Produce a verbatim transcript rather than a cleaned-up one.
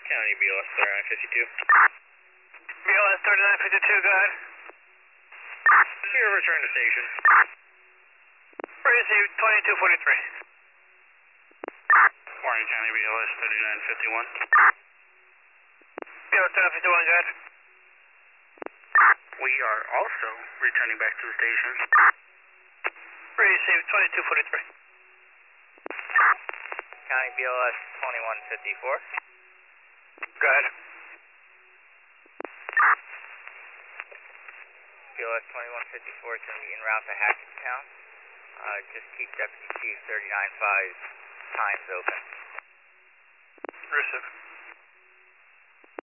County B L S thirty-nine fifty-two. B L S thirty-nine fifty-two, go ahead. Here, return to station. Received twenty-two forty-three. Warren County B L S thirty-nine fifty-one. B L S thirty-nine fifty-one, go ahead. We are also returning back to the station. Received twenty-two forty-three. County B L S twenty-one fifty-four. Go ahead. B L S twenty-one fifty-four is going to be en route to Hackettstown. Uh, just keep Deputy Chief thirty-nine five times open. Received.